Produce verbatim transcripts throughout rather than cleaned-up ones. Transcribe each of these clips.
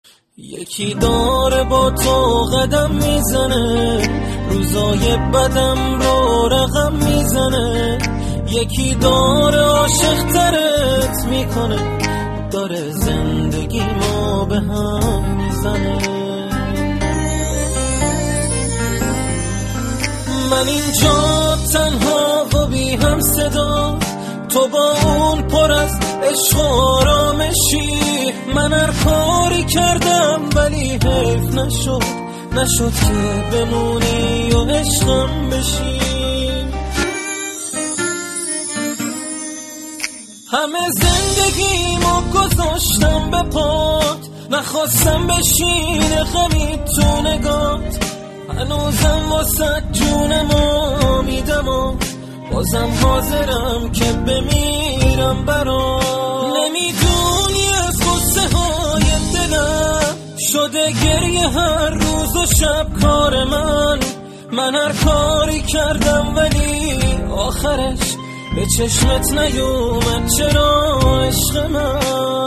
یکی داره با تو قدم میزنه، روزای بدم رو رقم میزنه. یکی داره عاشق ترت میکنه، داره زندگی ما به هم میزنه. من اینجا تنها و بی هم صدا، تو با اون پر از عشق و آرامشی. من هر کاری کردم ولی حیف نشد، نشد که بمونی و عشقم بشی. همه زندگیمو گذاشتم به پات، نخواستم بشینه غمی تو نگات. هنوزم واسه جونمو میدم و بازم حاضرم که بمیرم برات. نمیدونی از غصه های دلم شده گریه هر روز و شب کار من. من هر کاری کردم ولی آخرش به چشمت نیومد، چرا عشق من؟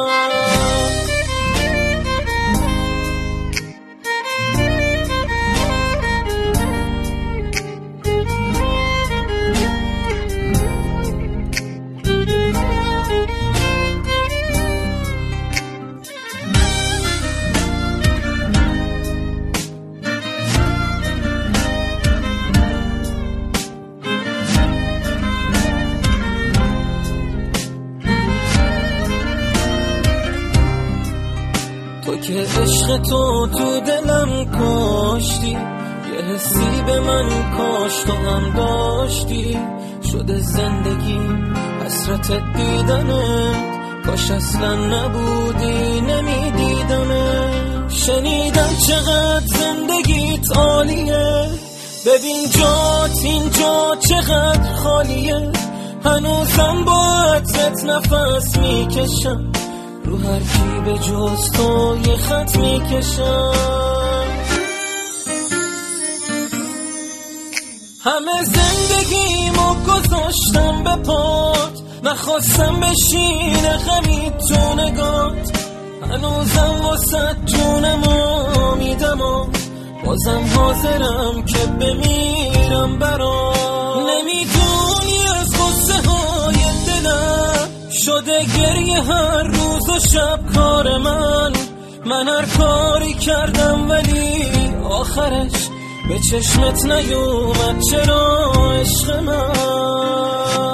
تو که عشق تو تو دلم کاشتی، یه حسی به من کاش تو هم داشتی. شده زندگی حسرت دیدنت، کاش اصلا نبودی نمیدیدمت. شنیدم چقدر زندگیت عالیه، ببین جات اینجا چقدر خالیه. هنوزم با عطرت نفس میکشم، رو هر کی به جز تو یه خط میکشم. همه زندگیمو گذاشتم به پات، نخواستم بشینه غمی تو نگات. هنوزم واسه جونمو میدم و بازم حاضرم که بمیرم برات. نمیدونی از غصه های دلم شده گریه هر روز و شب کار من. من هر کاری کردم ولی آخرش به چشمت نیومد، چرا عشق من؟